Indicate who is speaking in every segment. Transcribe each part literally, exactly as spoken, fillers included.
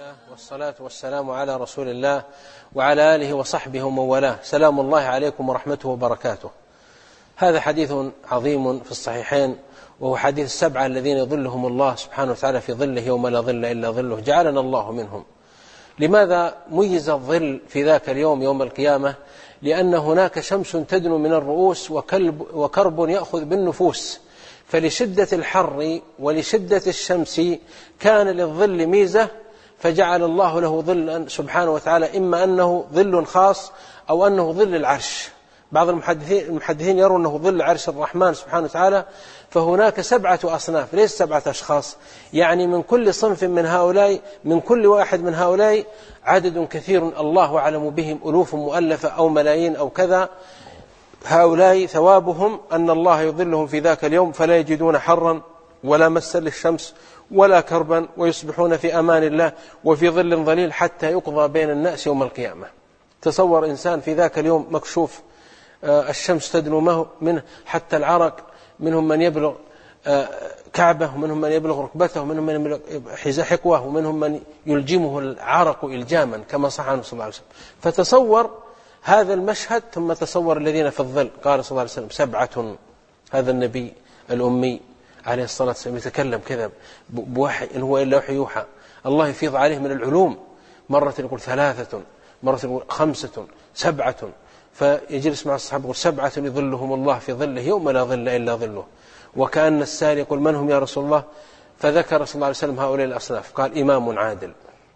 Speaker 1: الله والصلاة والسلام على رسول الله وعلى آله وصحبه ومن والاه. سلام الله عليكم ورحمته وبركاته. هذا حديث عظيم في الصحيحين، وهو حديث السبعة الذين يظلهم الله سبحانه وتعالى في ظله يوم لا ظل إلا ظله، جعلنا الله منهم. لماذا ميز الظل في ذاك اليوم يوم القيامة؟ لأن هناك شمس تدنو من الرؤوس وكلب وكرب يأخذ بالنفوس، فلشدة الحر ولشدة الشمس كان للظل ميزة، فجعل الله له ظلا سبحانه وتعالى، إما أنه ظل خاص أو أنه ظل العرش. بعض المحدثين, المحدثين يرون أنه ظل عرش الرحمن سبحانه وتعالى. فهناك سبعة أصناف، ليس سبعة أشخاص، يعني من كل صنف من هؤلاء، من كل واحد من هؤلاء عدد كثير الله أعلم بهم، ألوف مؤلفة أو ملايين أو كذا. هؤلاء ثوابهم أن الله يظلهم في ذاك اليوم، فلا يجدون حرا ولا مسا للشمس ولا كربا، ويصبحون في أمان الله وفي ظل ظليل حتى يقضى بين الناس يوم القيامة. تصور إنسان في ذاك اليوم مكشوف، الشمس تدنو منه حتى العرق، منهم من يبلغ كعبه، ومنهم من يبلغ ركبته، ومنهم من يبلغ حذاء حقوه، ومنهم من يلجمه العرق إلجاما كما صح عنه صلى الله عليه وسلم. فتصور هذا المشهد، ثم تصور الذين في الظل. قال صلى الله عليه وسلم سبعة، هذا النبي الأمي عليه الصلاة والسلام يتكلم كذا بوحي، إن هو إلا وحي يوحى، الله يفيض عليه من العلوم، مرة يقول ثلاثة، مرة يقول خمسة، سبعة، فيجلس مع الصحابة يقول سبعة يظلهم الله في ظله يوم لا ظل إلا ظله. وكأن السائل يقول من هم يا رسول الله؟ فذكر صلى الله عليه وسلم هؤلاء الأصناف، قال إمام عادل،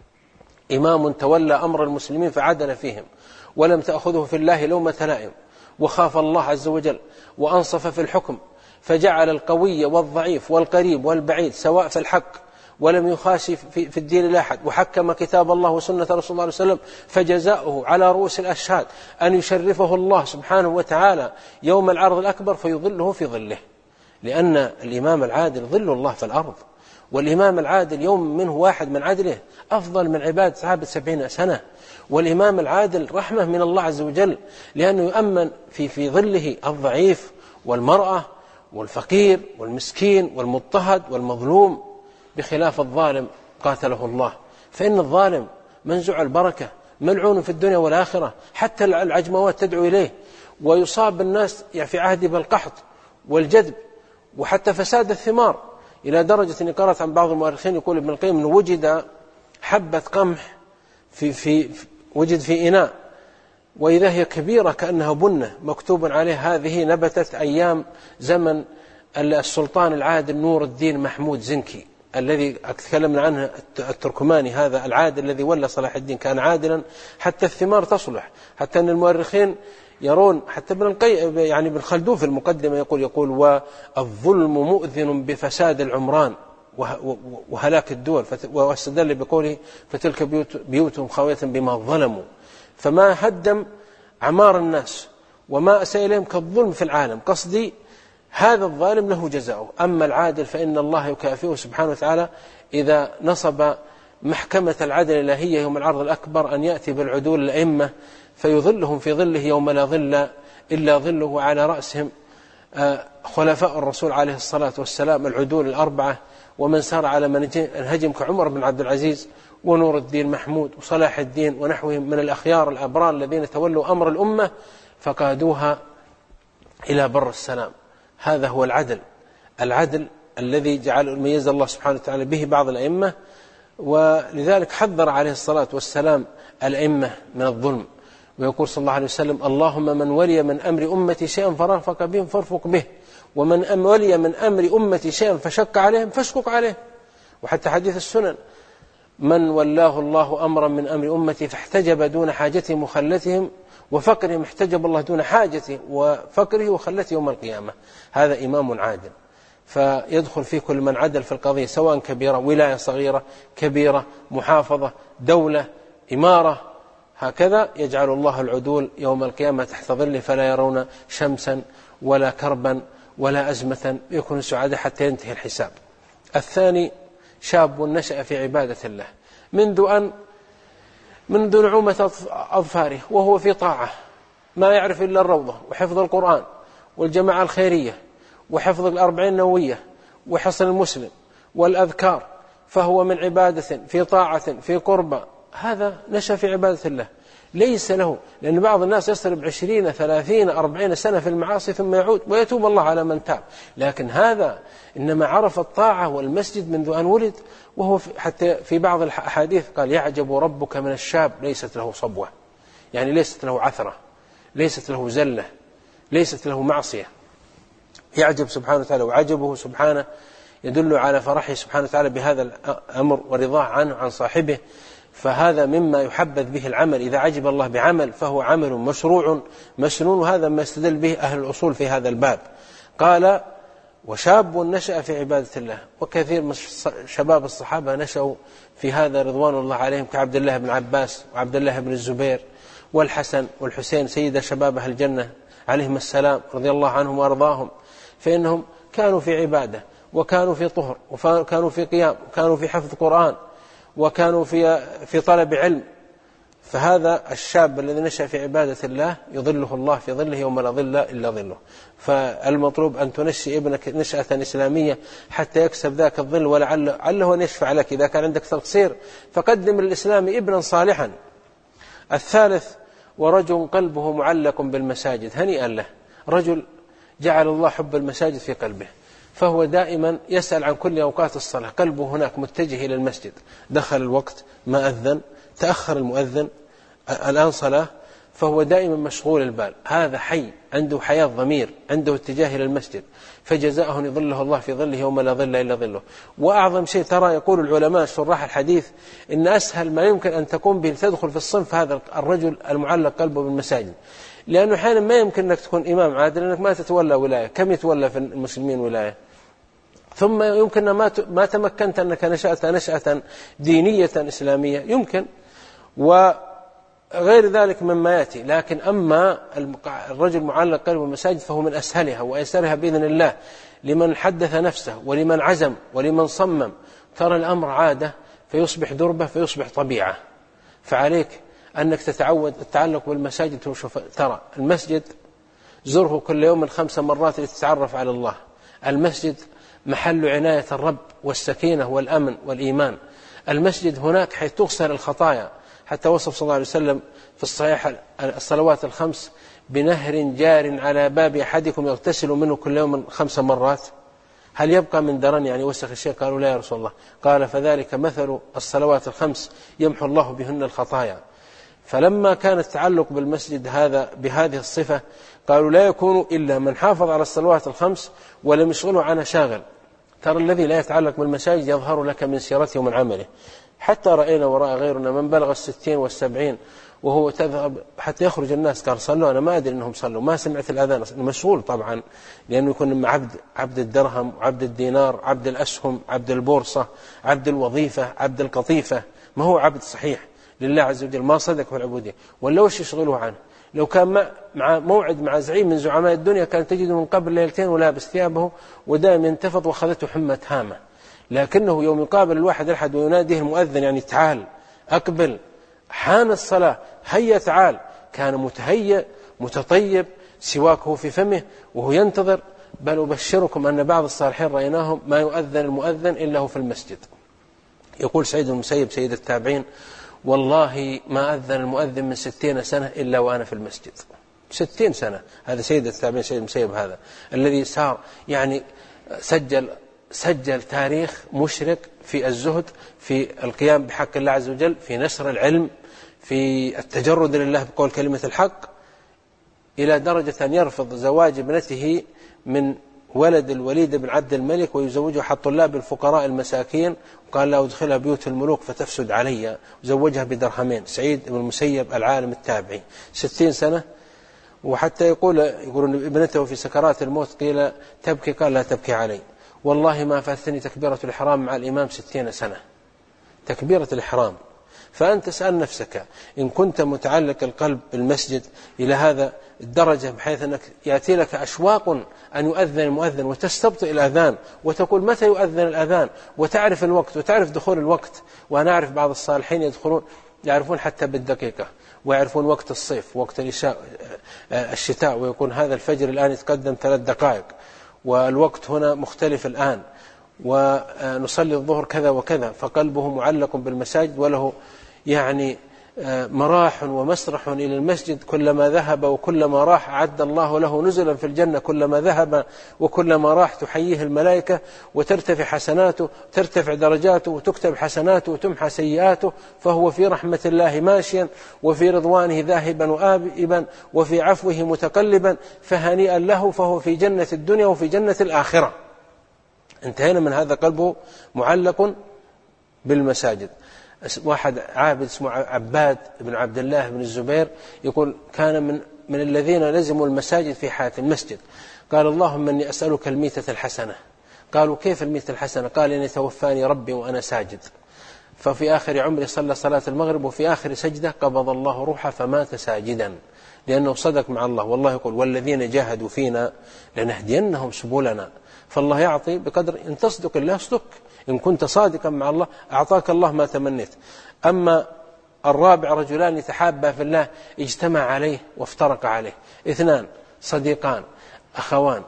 Speaker 1: إمام تولى أمر المسلمين فعدل فيهم، ولم تأخذه في الله لومة لائم، وخاف الله عز وجل، وأنصف في الحكم، فجعل القوي والضعيف والقريب والبعيد سواء في الحق، ولم يخاش في الدين لأحد، وحكم كتاب الله وسنة رسول الله صلى الله عليه وسلم، فجزاؤه على رؤوس الأشهاد أن يشرفه الله سبحانه وتعالى يوم العرض الأكبر فيظله في ظله. لأن الإمام العادل ظل الله في الأرض، والإمام العادل يوم منه واحد من عدله أفضل من عباد صحابة سبعين سنة. والإمام العادل رحمة من الله عز وجل، لأنه يؤمن في في ظله الضعيف والمرأة والفقير والمسكين والمضطهد والمظلوم، بخلاف الظالم قاتله الله. فإن الظالم منزع البركة، ملعون في الدنيا والآخرة، حتى العجموات تدعو إليه، ويصاب الناس في عهده بالقحط والجذب وحتى فساد الثمار، إلى درجة أني قرأت عن بعض المؤرخين يقول ابن القيم أنه وجد حبة قمح في, في وجد في إناء، وإذا هي كبيرة كأنها بنة، مكتوب عليه هذه نبتت أيام زمن السلطان العادل نور الدين محمود زنكي، الذي تكلمنا عنه التركماني، هذا العادل الذي ولى صلاح الدين كان عادلا حتى الثمار تصلح. حتى أن المؤرخين يرون، حتى ابن القيم يعني ابن خلدون في المقدمة يقول يقول والظلم مؤذن بفساد العمران وهلاك الدول، واستدل بقوله فتلك بيوت بيوتهم خاوية بما ظلموا. فما هدم عمار الناس وما أساء إليهم كالظلم في العالم. قصدي هذا الظالم له جزاؤه، أما العادل فإن الله يكافئه سبحانه وتعالى إذا نصب محكمة العدل الإلهية يوم العرض الأكبر أن يأتي بالعدول الأئمة فيظلهم في ظله يوم لا ظل إلا ظله، وعلى رأسهم خلفاء الرسول عليه الصلاة والسلام العدول الأربعة، ومن سار على منهجهم كعمر بن عبد العزيز ونور الدين محمود وصلاح الدين ونحوهم من الأخيار الأبرار الذين تولوا أمر الأمة فقادوها إلى بر السلام. هذا هو العدل، العدل الذي جعل ميز الله سبحانه وتعالى به بعض الأئمة. ولذلك حذر عليه الصلاة والسلام الأئمة من الظلم، ويقول صلى الله عليه وسلم اللهم من ولي من أمر أمتي شيئا فرافق بهم فارفق به، ومن ولي من أمر أمتي شيئا فشق عليهم فاشقق عليه. وحتى حديث السنن من ولاه الله أمرا من أمر أمتي فاحتجب دون حاجته مخلتهم وفقرهم احتجب الله دون حاجته وفقره وخلته يوم القيامة. هذا إمام عادل، فيدخل في كل من عدل في القضية، سواء كبيرة، ولاية صغيرة، كبيرة، محافظة، دولة، إمارة، هكذا يجعل الله العدول يوم القيامة تحت ظله فلا يرون شمسا ولا كربا ولا أزمة، يكون سعادة حتى ينتهي الحساب. الثاني شاب نشأ في عبادة الله منذ أن منذ نعومة أظفاره وهو في طاعة، ما يعرف إلا الروضة وحفظ القرآن والجماعة الخيرية وحفظ الأربعين النووية وحصن المسلم والأذكار، فهو من عبادة في طاعة في قربة، هذا نشأ في عبادة الله ليس له، لأن بعض الناس يصرف عشرين ثلاثين أربعين سنة في المعاصي ثم يعود ويتوب الله على من تاب، لكن هذا إنما عرف الطاعة والمسجد منذ أن ولد. وهو حتى في بعض الأحاديث قال يعجب ربك من الشاب ليست له صبوة، يعني ليست له عثرة، ليست له زلة، ليست له معصية، يعجب سبحانه وتعالى. وعجبه سبحانه يدل على فرحه سبحانه وتعالى بهذا الأمر ورضاه عنه عن صاحبه. فهذا مما يحبذ به العمل، إذا عجب الله بعمل فهو عمل مشروع مسنون، وهذا ما يستدل به أهل الأصول في هذا الباب. قال وشاب نشأ في عبادة الله، وكثير من شباب الصحابة نشأوا في هذا رضوان الله عليهم، كعبد الله بن عباس وعبد الله بن الزبير والحسن والحسين سيد شباب أهل الجنة عليهم السلام رضي الله عنهم وأرضاهم، فإنهم كانوا في عبادة وكانوا في طهر وكانوا في قيام وكانوا في حفظ قرآن وكانوا في في طلب علم. فهذا الشاب الذي نشأ في عبادة الله يظله الله في ظله يوم لا ظل إلا ظله. فالمطلوب أن تنشئ ابنك نشأة إسلامية حتى يكسب ذاك الظل، ولعله أن يشفع لك إذا كان عندك تقصير، فقدم للإسلام ابنا صالحا. الثالث ورجل قلبه معلق بالمساجد، هنيئا له، رجل جعل الله حب المساجد في قلبه، فهو دائما يسأل عن كل أوقات الصلاة، قلبه هناك متجه إلى المسجد، دخل الوقت ما أذن، تأخر المؤذن، الآن صلاة، فهو دائما مشغول البال. هذا حي عنده حياة ضمير، عنده اتجاه إلى المسجد، فجزاءه يظله الله في ظله يوم لا ظل إلا ظله. وأعظم شيء ترى يقول العلماء شراح الحديث إن أسهل ما يمكن أن تقوم به تدخل في الصنف هذا الرجل المعلق قلبه بالمساجد، لأنه حين ما يمكن أنك تكون إمام عادل لأنك ما تتولى ولاية، كم يتولى في المسلمين ولاية؟ ثم يمكن ما تمكنت أنك نشأت نشأة دينية إسلامية، يمكن، وغير ذلك مما يأتي. لكن أما الرجل معلق قلبه بالمساجد فهو من أسهلها وأيسرها بإذن الله لمن حدث نفسه ولمن عزم ولمن صمم. ترى الأمر عادة فيصبح دربة فيصبح طبيعة، فعليك أنك تتعود التعلق بالمساجد. وشوف ترى المسجد زره كل يوم خمس مرات لتتعرف على الله. المسجد محل عناية الرب والسكينة والأمن والإيمان. المسجد هناك حيث تغسل الخطايا، حتى وصف صلى الله عليه وسلم في الصحيح الصلوات الخمس بنهر جار على باب أحدكم يغتسل منه كل يوم خمس مرات. هل يبقى من درن يعني وسخ الشيء؟ قالوا لا يا رسول الله. قال فذلك مثل الصلوات الخمس يمحو الله بهن الخطايا. فلما كان التعلق بالمسجد هذا بهذه الصفة قالوا لا يكون إلا من حافظ على الصلوات الخمس ولم يشغله عنها شاغل. ترى الذي لا يتعلق بالمساجد يظهر لك من سيرته ومن عمله. حتى رأينا وراء غيرنا من بلغ الستين والسبعين وهو تذهب حتى يخرج الناس قال صلوا، أنا ما أدري أنهم صلوا، ما سمعت الأذان، مشغول طبعا لأنه يكون عبد عبد الدرهم، عبد الدينار، عبد الأسهم، عبد البورصة، عبد الوظيفة، عبد القطيفة، ما هو عبد صحيح لله عز وجل، ما صدق في العبودية. ولا وش يشغله عنه؟ لو كان مع موعد مع زعيم من زعماء الدنيا كان تجده من قبل ليلتين ولابس ثيابه ودائما ينتفض وأخذته حمة هامة، لكنه يوم يقابل الواحد أحد ويناديه المؤذن يعني تعال أقبل حان الصلاة هيا تعال، كان متهيأ متطيب سواكه في فمه وهو ينتظر. بل أبشركم أن بعض الصالحين رأيناهم ما يؤذن المؤذن إلا هو في المسجد. يقول سعيد بن المسيب سيد التابعين والله ما أذن المؤذن من ستين سنة إلا وأنا في المسجد. ستين سنة، هذا سيد التابعين سيد المسيب هذا الذي صار يعني سجل سجل تاريخ مشرق في الزهد، في القيام بحق الله عز وجل، في نشر العلم، في التجرد لله بقول كلمة الحق، إلى درجة أن يرفض زواج ابنته من ولد الوليد بن عبد الملك ويزوجها حق طلاب الفقراء المساكين، وقال لا أدخلها بيوت الملوك فتفسد علي، وزوجها بدرهمين. سعيد بن المسيب العالم التابعي ستين سنة. وحتى يقول يقولون ابنته في سكرات الموت قيل تبكي، قال لا تبكي علي، والله ما فاتني تكبيرة الإحرام مع الإمام ستين سنة، تكبيرة الإحرام. فأنت تسأل نفسك إن كنت متعلق القلب بالمسجد إلى هذا الدرجة بحيث أنك يأتي لك أشواق أن يؤذن المؤذن وتستبطئ الأذان وتقول متى يؤذن الأذان وتعرف الوقت وتعرف دخول الوقت. وأنا أعرف بعض الصالحين يدخلون يعرفون حتى بالدقيقة، ويعرفون وقت الصيف وقت الشتاء، ويكون هذا الفجر الآن يتقدم ثلاث دقائق والوقت هنا مختلف الآن، ونصلي الظهر كذا وكذا، فقلبه معلق بالمساجد وله يعني مراح ومسرح إلى المسجد، كلما ذهب وكلما راح أعد الله له نزلا في الجنة، كلما ذهب وكلما راح تحييه الملائكة وترتفع حسناته، ترتفع درجاته وتكتب حسناته وتمحى سيئاته، فهو في رحمة الله ماشيا وفي رضوانه ذاهبا وآبئا وفي عفوه متقلبا، فهنيئا له، فهو في جنة الدنيا وفي جنة الآخرة. انتهينا من هذا، قلبه معلق بالمساجد. واحد عابد اسمه عباد بن عبد الله بن الزبير يقول كان من من الذين لزموا المساجد في حياة المسجد. قال اللهم إني أسألك الميتة الحسنة. قالوا كيف الميتة الحسنة؟ قال إن توفاني ربي وأنا ساجد. ففي آخر عمره صلى صلاة المغرب، وفي آخر سجدة قبض الله روحه فمات ساجدا، لأنه صدق مع الله. والله يقول والذين جاهدوا فينا لنهدينهم سبلنا. فالله يعطي بقدر إن تصدق الله يصدق، إن كنت صادقا مع الله أعطاك الله ما تمنيت. أما الرابع رجلان يتحابا في الله اجتمع عليه وافترق عليه، اثنان صديقان أخوان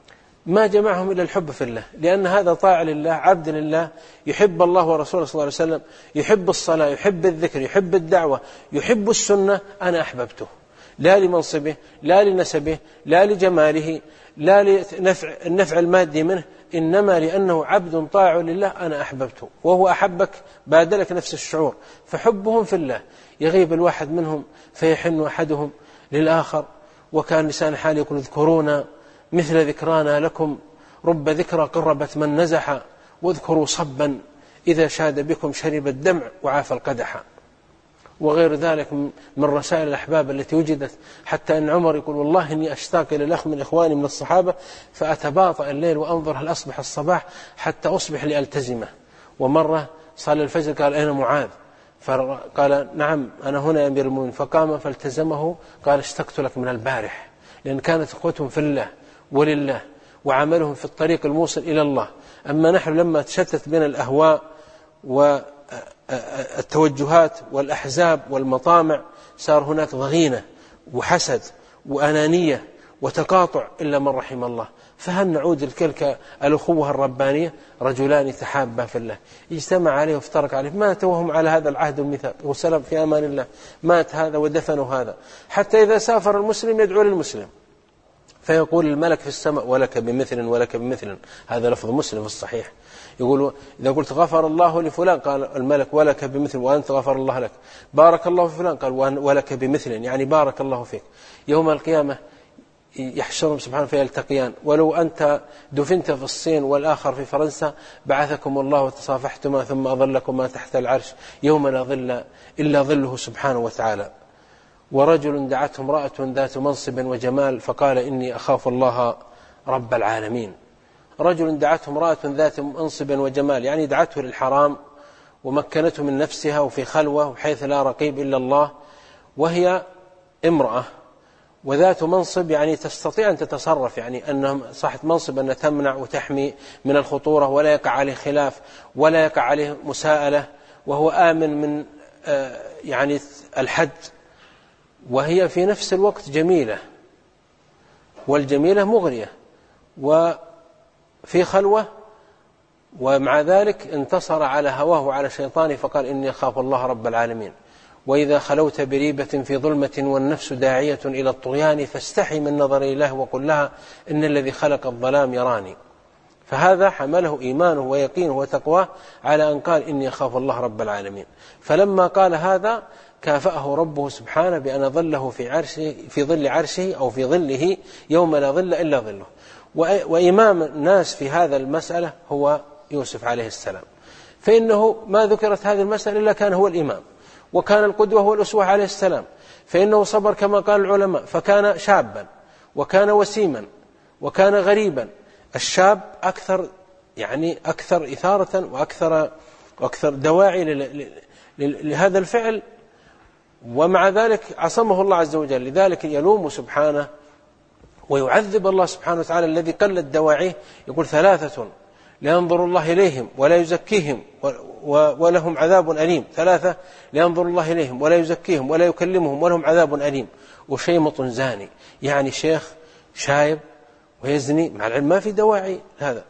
Speaker 1: ما جمعهم إلا الحب في الله، لأن هذا طاعة لله عبد لله يحب الله ورسوله صلى الله عليه وسلم، يحب الصلاة، يحب الذكر، يحب الدعوة، يحب السنة. أنا أحببته لا لمنصبه لا لنسبه لا لجماله لا لنفع النفع المادي منه، إنما لأنه عبد طاع لله أنا أحببته، وهو أحبك بادلك نفس الشعور. فحبهم في الله يغيب الواحد منهم فيحن أحدهم للآخر، وكان لسان حال يقول اذكرونا مثل ذكرانا لكم، رب ذكرى قربت من نزح، واذكروا صبا إذا شاد بكم شرب الدمع وعاف القدح. وغير ذلك من رسائل الأحباب التي وجدت، حتى أن عمر يقول والله إني أشتاق إلى الأخ من إخواني من الصحابة فأتباطأ الليل وأنظر هل أصبح الصباح حتى أصبح لألتزمه. ومرة صلى الفجر قال أين معاذ؟ فقال نعم أنا هنا يا أمير المؤمنين، فقام فالتزمه قال اشتقت لك من البارح، لأن كانت أخوتهم في الله ولله وعملهم في الطريق الموصل إلى الله. أما نحن لما تشتت بين الأهواء والتوجهات والأحزاب والمطامع صار هناك ضغينة وحسد وأنانية وتقاطع إلا من رحم الله. فهل نعود لتلك الأخوة الربانية؟ رجلان تحابا في الله اجتمع عليه وافترق عليه، مات وهم على هذا العهد والميثاق والسلام في أمان الله، مات هذا ودفنوا هذا. حتى إذا سافر المسلم يدعو للمسلم فيقول الملك في السماء ولك بمثل ولك بمثل، هذا لفظ مسلم في الصحيح. يقول إذا قلت غفر الله لفلان قال الملك ولك بمثل وأنت غفر الله لك، بارك الله في فلان قال ولك بمثل، يعني بارك الله فيك. يوم القيامة يحشرهم سبحانه فيلتقيان، ولو أنت دفنت في الصين والآخر في فرنسا بعثكم الله وتصافحتما ثم أظلكما تحت العرش يوم لا ظل إلا ظله سبحانه وتعالى. ورجل دعته امرأة ذات منصب وجمال فقال إني أخاف الله رب العالمين. رجل دعته امرأة ذات منصب وجمال، يعني دعته للحرام ومكنته من نفسها وفي خلوة وحيث لا رقيب إلا الله، وهي امرأة وذات منصب يعني تستطيع أن تتصرف، يعني أنها صاحت منصب أن تمنع وتحمي من الخطورة ولا يقع عليه خلاف ولا يقع عليه مساءلة، وهو آمن من يعني الحد، وهي في نفس الوقت جميلة، والجميلة مغرية وفي خلوة، ومع ذلك انتصر على هواه وعلى شيطانه فقال إني أخاف الله رب العالمين. وإذا خلوت بريبة في ظلمة والنفس داعية إلى الطغيان فاستحي من نظر الله وقل لها إن الذي خلق الظلام يراني. فهذا حمله إيمانه ويقينه وتقواه على أن قال إني أخاف الله رب العالمين. فلما قال هذا كافأه ربه سبحانه بأن ظله في عرشه في ظل عرشه أو في ظله يوم لا ظل إلا ظله. وإمام الناس في هذا المسألة هو يوسف عليه السلام، فإنه ما ذكرت هذه المسألة إلا كان هو الإمام، وكان القدوة هو الأسوة عليه السلام، فإنه صبر كما قال العلماء، فكان شابا وكان وسيما وكان غريبا. الشاب أكثر يعني أكثر إثارة وأكثر وأكثر دواعي لهذا الفعل، ومع ذلك عصمه الله عز وجل. لذلك يلوم سبحانه ويعذب الله سبحانه وتعالى الذي قلت دواعيه. يقول ثلاثة لا ينظر الله إليهم ولا يزكيهم ولهم عذاب أليم. ثلاثة لا ينظر الله إليهم ولا يزكيهم ولا يكلمهم ولهم عذاب أليم. وشيمط زاني، يعني شيخ شايب ويزني، مع العلم ما في دواعي هذا،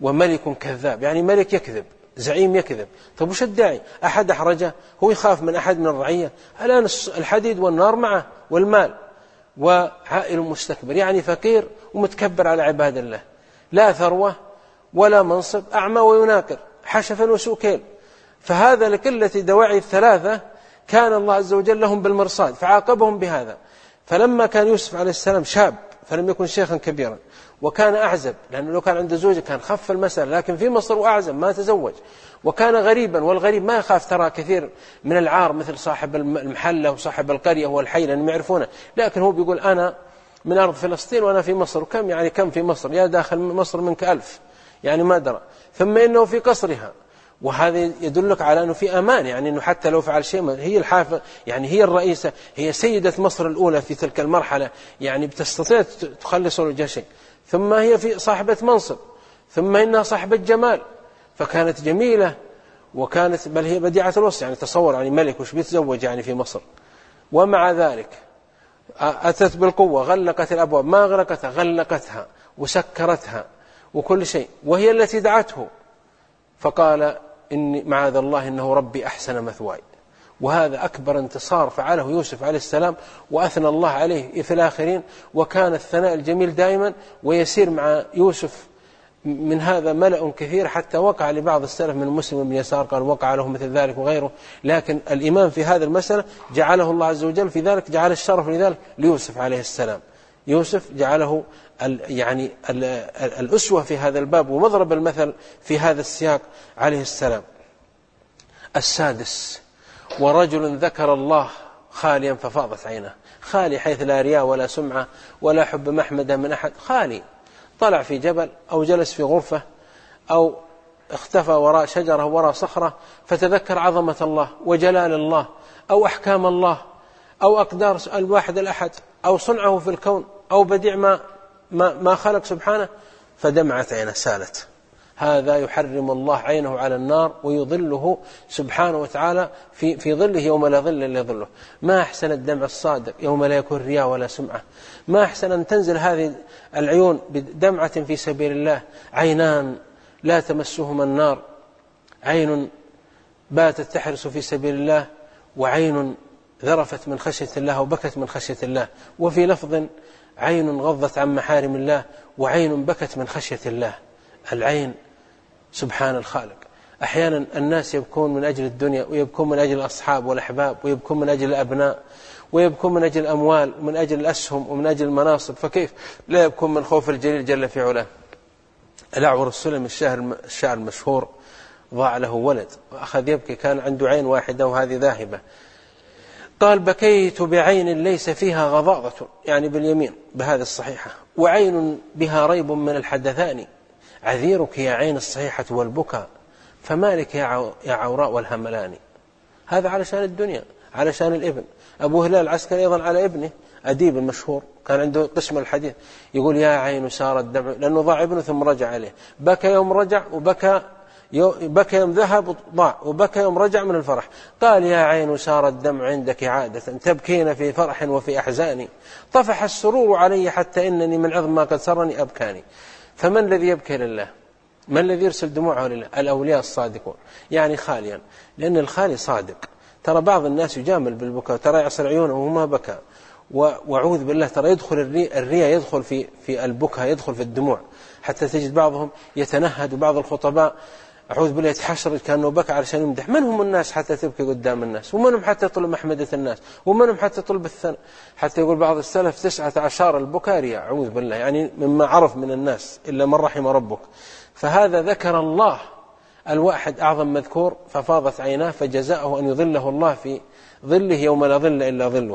Speaker 1: وملك كذاب، يعني ملك يكذب، زعيم يكذب. طيب وش الداعي؟ أحد أحرجه؟ هو يخاف من أحد من الرعية؟ الآن الحديد والنار معه والمال، وعائل مستكبر، يعني فقير ومتكبر على عباد الله، لا ثروة ولا منصب، أعمى ويناكر، حشفا وسوكيل. فهذا لقلة دواعي الثلاثة كان الله عز وجل لهم بالمرصاد فعاقبهم بهذا. فلما كان يوسف عليه السلام شاب فلم يكن شيخا كبيرا، وكان أعزب، لأنه لو كان عنده زوجة كان خف المسألة، لكن في مصر وأعزب ما تزوج، وكان غريبا، والغريب ما يخاف ترى كثير من العار مثل صاحب المحلة وصاحب القرية والحي لأنهم يعرفونه، لكن هو بيقول أنا من أرض فلسطين وأنا في مصر، وكم يعني كم في مصر؟ يا داخل مصر منك ألف، يعني ما درى، ثم إنه في قصرها، وهذا يدلك على أنه في أمان، يعني أنه حتى لو فعل شيء هي الحافة، يعني هي الرئيسة، هي سيدة مصر الأولى في تلك المرحلة، يعني بتستطيع تخلص وجه شيء، ثم هي في صاحبة منصب، ثم إنها صاحبة جمال، فكانت جميلة، وكانت بل هي بديعة الوصف، يعني تصور يعني ملك وش بيتزوج يعني في مصر. ومع ذلك أتت بالقوة، غلقت الأبواب، ما غلقتها غلقتها وسكرتها وكل شيء، وهي التي دعته، فقال إني معاذ الله إنه ربي أحسن مثواي. وهذا أكبر انتصار فعله يوسف عليه السلام، وأثنى الله عليه في الآخرين، وكان الثناء الجميل دائما، ويسير مع يوسف من هذا ملأ كثير، حتى وقع لبعض السلف من مسلم بن يسار قال وقع له مثل ذلك وغيره، لكن الإمام في هذا المسألة جعله الله عز وجل في ذلك، جعل الشرف لذلك ليوسف عليه السلام. يوسف جعله ال يعني ال الأسوة في هذا الباب ومضرب المثل في هذا السياق عليه السلام. السادس: ورجل ذكر الله خاليا ففاضت عينه. خالي حيث لا رياء ولا سمعة ولا حب محمد من أحد، خالي، طلع في جبل أو جلس في غرفة أو اختفى وراء شجرة وراء صخرة فتذكر عظمة الله وجلال الله أو أحكام الله أو أقدار الواحد الأحد أو صنعه في الكون أو بديع ما, ما, ما خلق سبحانه، فدمعت عينه سالت. هذا يحرم الله عينه على النار ويظله سبحانه وتعالى في, في ظله يوم لا ظل إلا ظله. ما أحسن الدمع الصادق يوم لا يكون رياء ولا سمعة. ما أحسن أن تنزل هذه العيون بدمعة في سبيل الله، عينان لا تمسهما النار، عين باتت تحرس في سبيل الله، وعين ذرفت من خشية الله وبكت من خشية الله. وفي لفظ: عين غضت عن محارم الله وعين بكت من خشية الله. العين سبحان الخالق. أحيانا الناس يبكون من أجل الدنيا، ويبكون من أجل الأصحاب والأحباب، ويبكون من أجل الأبناء، ويبكون من أجل الأموال ومن أجل الأسهم ومن أجل المناصب، فكيف لا يبكون من خوف الجليل جل في علاه؟ الأعور السلمي الشاعر المشهور ضاع له ولد وأخذ يبكي، كان عنده عين واحدة وهذه ذاهبة، قال: بكيت بعين ليس فيها غضاضة، يعني باليمين بهذه الصحيحة، وعين بها ريب من الحدثان، عذيرك يا عين الصحيحة والبكاء، فمالك يا عوراء والهملان. هذا علشان الدنيا، علشان الابن. أبو هلال العسكري أيضا على ابنه، أديب المشهور كان عنده قسم الحديث، يقول: يا عين سار الدمع، لأنه ضاع ابنه ثم رجع عليه، بكى يوم رجع وبكى بكى يوم ذهب ضاع، وبكى يوم رجع من الفرح. قال: يا عين سار الدمع عندك عادة، تبكين في فرح وفي أحزاني، طفح السرور علي حتى إنني من عظم ما قد سرني أبكاني. فمن الذي يبكي لله؟ من الذي يرسل دموعه لله؟ الأولياء الصادقون، يعني خاليا، لأن الخالي صادق. ترى بعض الناس يجامل بالبكاء، ترى يعصر عيونه وما بكى، وأعوذ بالله ترى يدخل الرياء يدخل في في البكاء، يدخل في الدموع، حتى تجد بعضهم يتنهد، وبعض الخطباء أعوذ بالله يتحشر كأنه بكى علشان يمدح. من هم الناس حتى تبكي قدام الناس؟ ومنهم حتى يطلب محمدة الناس؟ ومنهم حتى يطلب الثناء؟ حتى يقول بعض السلف: تسعة عشر البكاء رياء، أعوذ بالله، يعني مما عرف من الناس إلا من رحم ربك. فهذا ذكر الله الواحد أعظم مذكور ففاضت عيناه، فجزاءه أن يظله الله في ظله يوم لا ظل إلا ظله.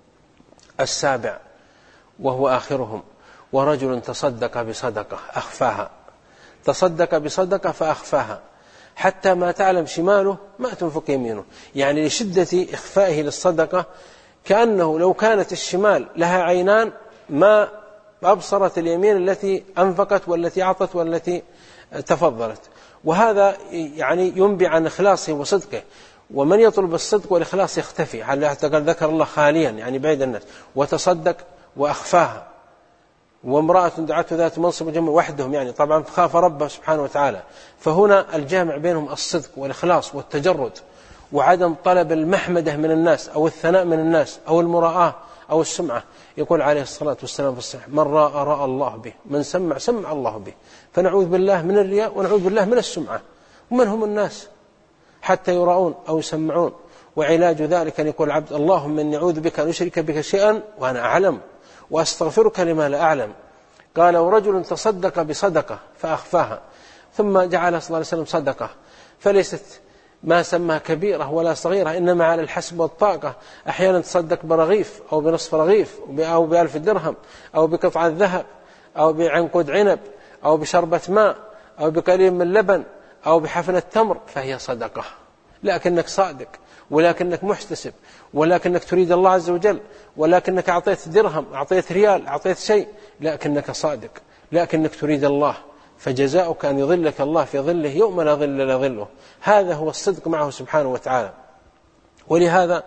Speaker 1: السابع وهو آخرهم: ورجل تصدق بصدقة أخفاها. تصدق بصدقة فأخفاها حتى ما تعلم شماله ما تنفق يمينه، يعني لشدة إخفائه للصدقة، كأنه لو كانت الشمال لها عينان ما أبصرت اليمين التي أنفقت والتي أعطت والتي تفضلت. وهذا يعني ينبي عن إخلاصه وصدقه. ومن يطلب الصدق والإخلاص يختفي، حتى قال ذكر الله خاليا، يعني بعيد الناس، وتصدق وأخفاها. وامرأة دعته ذات منصب وجمال وحدهم، يعني طبعا خاف ربه سبحانه وتعالى. فهنا الجامع بينهم الصدق والإخلاص والتجرد، وعدم طلب المحمدة من الناس أو الثناء من الناس أو المراءة أو السمعة. يقول عليه الصلاة والسلام في الصحيح: من راى راى الله به، من سمع سمع الله به. فنعوذ بالله من الرياء ونعوذ بالله من السمعة. ومن هم الناس حتى يراؤون أو يسمعون؟ وعلاج ذلك أن يقول العبد: اللهم إني أعوذ بك أن أشرك بك شيئا وأنا أعلم، وأستغفرك لما لا أعلم. قال: ورجل تصدق بصدقة فأخفاها، ثم جعلها صلى الله عليه وسلم صدقة، فليست ما سمى كبيرة ولا صغيرة، إنما على الحسب والطاقة. أحيانا تصدق برغيف أو بنصف رغيف أو بألف درهم أو بقطعة ذهب أو بعنقود عنب أو بشربة ماء أو بقليل من لبن أو بحفنة تمر، فهي صدقة، لكنك صادق، ولكنك محتسب، ولكنك تريد الله عز وجل، ولكنك أعطيت درهم، أعطيت ريال، أعطيت شيء، لكنك صادق، لكنك تريد الله، فجزاؤك أن يظلك الله في ظله يوم لا ظل إلا ظله. هذا هو الصدق معه سبحانه وتعالى. ولهذا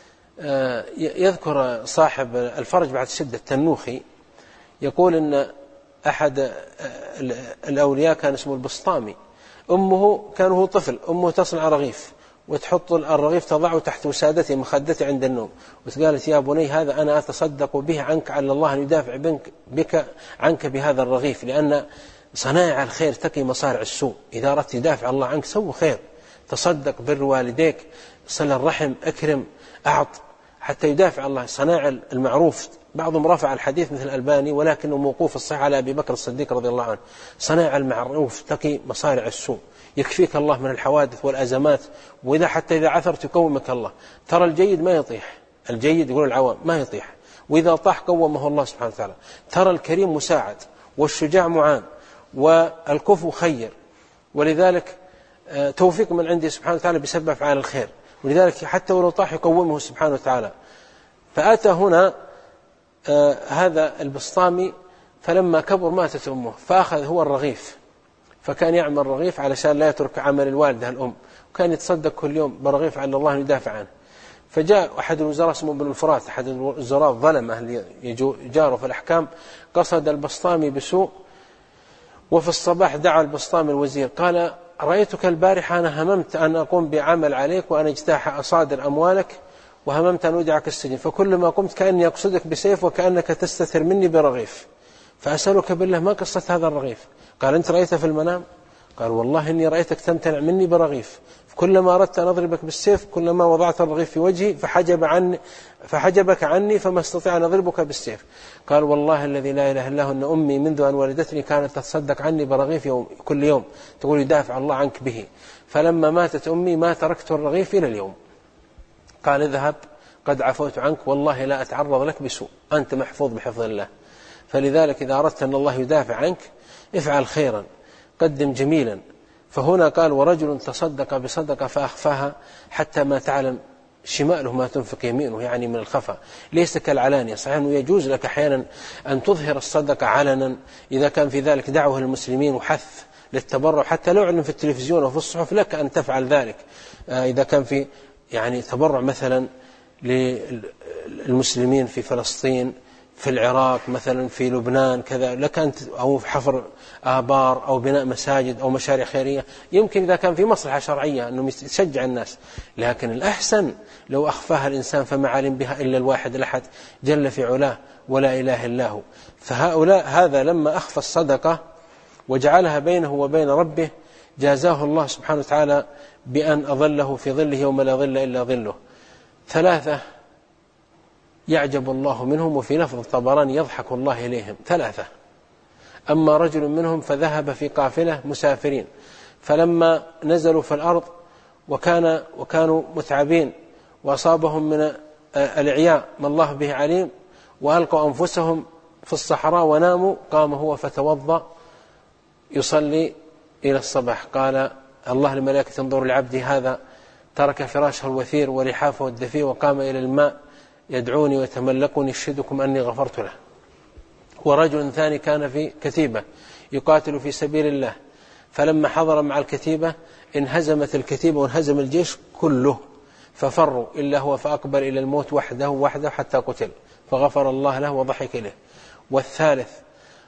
Speaker 1: يذكر صاحب الفرج بعد الشدة التنوخي، يقول إن أحد الأولياء كان اسمه البسطامي، أمه كان هو طفل، أمه تصنع رغيف وتحط الرغيف تضعه تحت وسادته مخدته عند النوم، وقالت: يا بني هذا أنا أتصدق به عنك على الله أن يدافع بك عنك بهذا الرغيف، لأن صنائع الخير تقي مصارع السوء. إذا أردت يدافع الله عنك سوي خير، تصدق، بر والديك، صل الرحم، أكرم، أعط، حتى يدافع الله. صنائع المعروف، بعضهم رفع الحديث مثل الألباني ولكنه موقوف الصحيح على أبي بكر الصديق رضي الله عنه. صنائع المعروف تقي مصارع السوء، يكفيك الله من الحوادث والأزمات، وإذا حتى إذا عثرت يقومك الله. ترى الجيد ما يطيح، الجيد يقول العوام ما يطيح، وإذا طاح قومه الله سبحانه وتعالى. ترى الكريم مساعد، والشجاع معان، والكفو خير، ولذلك توفيق من عنده سبحانه وتعالى بسبب أفعال الخير، ولذلك حتى ولو طاح يقومه سبحانه وتعالى. فأتى هنا آه هذا البسطامي، فلما كبر ماتت أمه، فأخذ هو الرغيف، فكان يعمل رغيف علشان لا يترك عمل الوالدة الأم، وكان يتصدق كل يوم برغيف على الله يدافع عنه. فجاء أحد الوزراء اسمه بن الفرات، أحد الوزراء الظلمة اللي يجاروا في الأحكام، قصد البسطامي بسوء، وفي الصباح دعا البسطامي الوزير، قال: رأيتك البارحة أنا هممت أن أقوم بعمل عليك وأن اجتاح أصادر أموالك، وهممت أن أودعك السجن، فكل ما قمت كأني أقصدك بسيف وكأنك تستثر مني برغيف، فأسألك بالله ما قصة هذا الرغيف؟ قال: أنت رأيته في المنام؟ قال: والله إني رأيتك تمتنع مني برغيف، كلما أردت أن أضربك بالسيف كلما وضعت الرغيف في وجهي فحجب عني فحجبك عني فما استطيع أن أضربك بالسيف. قال: والله الذي لا إله إلا هو أن أمي منذ أن ولدتني كانت تتصدق عني برغيف يوم كل يوم، تقول يدافع الله عنك به، فلما ماتت أمي ما تركت الرغيف إلى اليوم. قال: اذهب قد عفوت عنك، والله لا أتعرض لك بسوء، أنت محفوظ بحفظ الله. فلذلك إذا أردت أن الله يدافع عنك افعل خيرا، قدم جميلا. فهنا قال: ورجل تصدق بصدقة فأخفاها حتى ما تعلم شماله ما تنفق يمينه، يعني من الخفا، ليس كالعلانية. صحيح أنه يجوز لك أحيانا أن تظهر الصدقة علنا إذا كان في ذلك دعوة للمسلمين وحث للتبرع، حتى لو علم في التلفزيون وفي الصحف لك أن تفعل ذلك. إذا كان في يعني تبرع مثلا للمسلمين في فلسطين، في العراق مثلا، في لبنان كذا، لك أن أو حفر آبار أو بناء مساجد أو مشاريع خيرية، يمكن إذا كان في مصلحة شرعية أنه يشجع الناس. لكن الأحسن لو أخفاها الإنسان فما علم بها إلا الواحد الأحد جل في علاه ولا إله إلا هو. فهؤلاء هذا لما أخفى الصدقة وجعلها بينه وبين ربه جازاه الله سبحانه وتعالى بأن أظله في ظله يوم لا ظل إلا ظله. ثلاثة يعجب الله منهم، وفي لفظ الطبراني يضحك الله إليهم. ثلاثة: أما رجل منهم فذهب في قافلة مسافرين، فلما نزلوا في الأرض وكان وكانوا متعبين وأصابهم من الإعياء ما الله به عليم، وألقوا أنفسهم في الصحراء وناموا، قام هو فتوضأ يصلي إلى الصباح. قال الله للملائكة: انظروا لعبدي هذا ترك فراشه الوثير ولحافه الدفي وقام إلى الماء يدعوني ويتملقني يشهدكم أني غفرت له. ورجل ثاني كان في كتيبة يقاتل في سبيل الله، فلما حضر مع الكتيبة انهزمت الكتيبة وانهزم الجيش كله، ففروا إلا هو فأقبل إلى الموت وحده وحده حتى قتل، فغفر الله له وضحك له. والثالث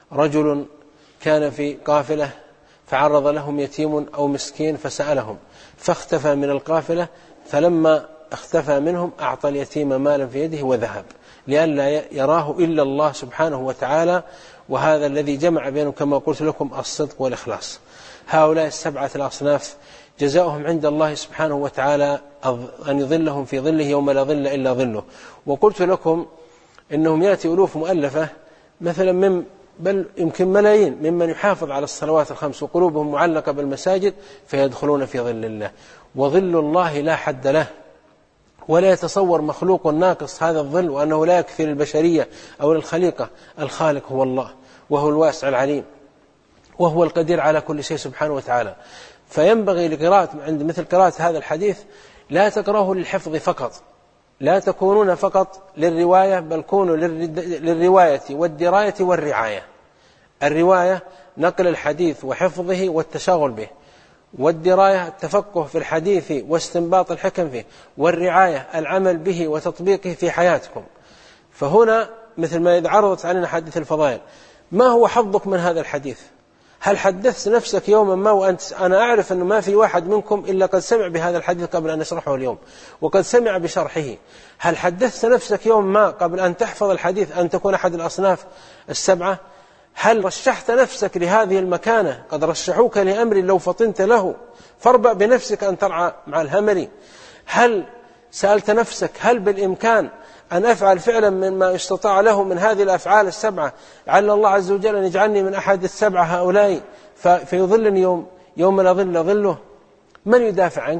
Speaker 1: رجل كان في قافلة فعرض لهم يتيم أو مسكين فسألهم فاختفى من القافلة، فلما اختفى منهم أعطى اليتيم مالا في يده وذهب لئلا يراه إلا الله سبحانه وتعالى. وهذا الذي جمع بينهم كما قلت لكم الصدق والإخلاص. هؤلاء السبعة الأصناف جزاؤهم عند الله سبحانه وتعالى أن يظلهم في ظله يوم لا ظل إلا ظله. وقلت لكم إنهم يأتي ألوف مؤلفة مثلا من بل يمكن ملايين ممن يحافظ على الصلوات الخمس وقلوبهم معلقة بالمساجد فيدخلون في ظل الله، وظل الله لا حد له، ولا يتصور مخلوق ناقص هذا الظل وأنه لا يكفي للبشرية أو للخليقة. الخالق هو الله، وهو الواسع العليم، وهو القدير على كل شيء سبحانه وتعالى. فينبغي لقراءة عند مثل قراءة هذا الحديث لا تقرأه للحفظ فقط، لا تكونون فقط للرواية، بل كونوا للرواية والدراية والرعاية. الرواية نقل الحديث وحفظه والتشاغل به، والدراية التفقه في الحديث واستنباط الحكم فيه، والرعاية العمل به وتطبيقه في حياتكم. فهنا مثل ما إذا عرضت علينا حديث الفضائل، ما هو حظك من هذا الحديث؟ هل حدثت نفسك يوما ما وأنت أنا أعرف أنه ما في واحد منكم إلا قد سمع بهذا الحديث قبل أن يشرحه اليوم وقد سمع بشرحه. هل حدثت نفسك يوم ما قبل أن تحفظ الحديث أن تكون أحد الأصناف السبعة؟ هل رشحت نفسك لهذه المكانة؟ قد رشحوك لأمر لو فطنت له فاربأ بنفسك أن ترعى مع الهمل. هل سألت نفسك هل بالإمكان أن أفعل فعلا مما يستطاع له من هذه الأفعال السبعة، لعل الله عز وجل أن يجعلني من أحد السبعة هؤلاء فيظلني يوم, يوم لا ظل ظله؟ من يدافع عنك؟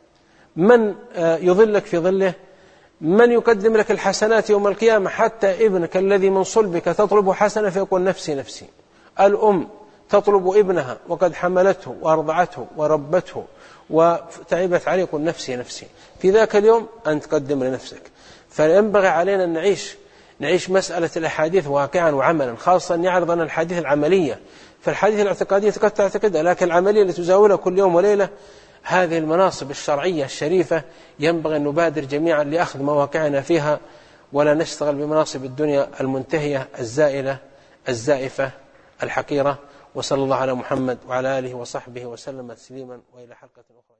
Speaker 1: من يظلك في ظله؟ من يقدم لك الحسنات يوم القيامة؟ حتى ابنك الذي من صلبك تطلب حسنة فيقول نفسي نفسي. الأم تطلب ابنها وقد حملته وأرضعته وربته وتعبت عليه يقول نفسي نفسي. في ذاك اليوم أن تقدم لنفسك. فينبغي علينا أن نعيش نعيش مسألة الأحاديث واقعا وعملا، خاصة أن يعرض لنا الحديث العملية. فالحديث الاعتقادية قد تعتقدها، لكن العملية اللي تزاولها كل يوم وليلة، هذه المناصب الشرعية الشريفة ينبغي أن نبادر جميعا لأخذ مواقعنا فيها، ولا نشتغل بمناصب الدنيا المنتهية الزائلة الزائفة الحقيرة. وصلى الله على محمد وعلى آله وصحبه وسلم تسليما، وإلى حلقة أخرى.